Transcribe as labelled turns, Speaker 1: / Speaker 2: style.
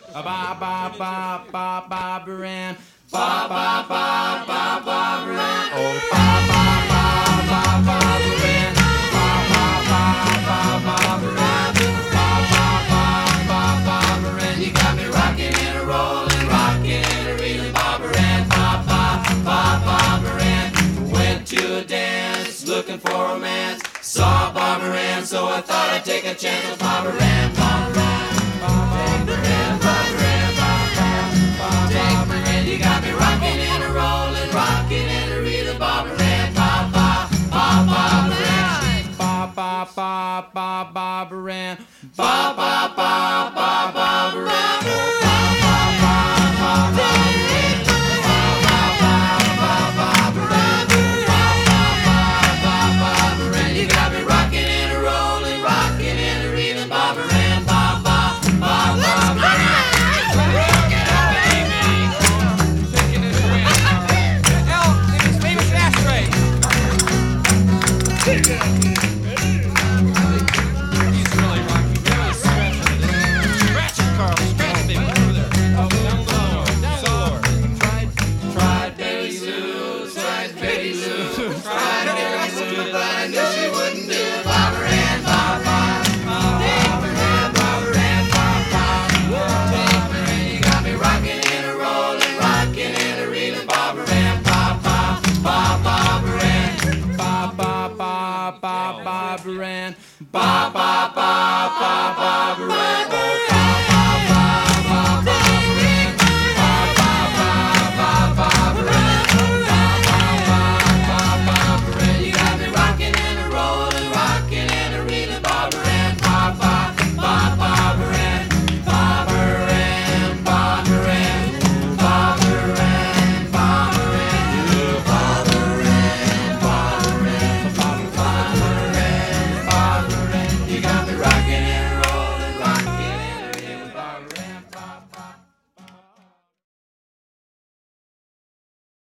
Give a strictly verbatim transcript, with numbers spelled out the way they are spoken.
Speaker 1: Ba ba ba ba ba Barbara Ann. Ba ba ba ba Barbara Ann. Oh ba ba ba ba Barbara Ann. Ba ba ba ba Barbara Ann. Ba ba ba ba Barbara Ann. You got me rocking and a rolling, rocking and a reeling, Barbara Ann. Ba ba ba Barbara Ann. Went to a dance looking for romance. Saw Barbara Ann, so I thought I'd take a chance with Barbara Ann. Barbara Ann. Barbara Ann. Barbara Ann. Barbara Ann. You got me rocking and a rolling, rocking and a reeling, Barbara Ann. Ba ba ba Barbara Ann. Ba ba ba ba Barbara Ann. Ba ba ba ba Barbara Ann. Ba ba ba ba Barbara Ann. Ba ba ba ba Barbara Ann. Ba ba ba ba Barbara Ann. You got me rocking and a rolling, rocking and a reeling, Barbara Ann. Ba ba ba Barbara Ann. Barbara Ann. Ba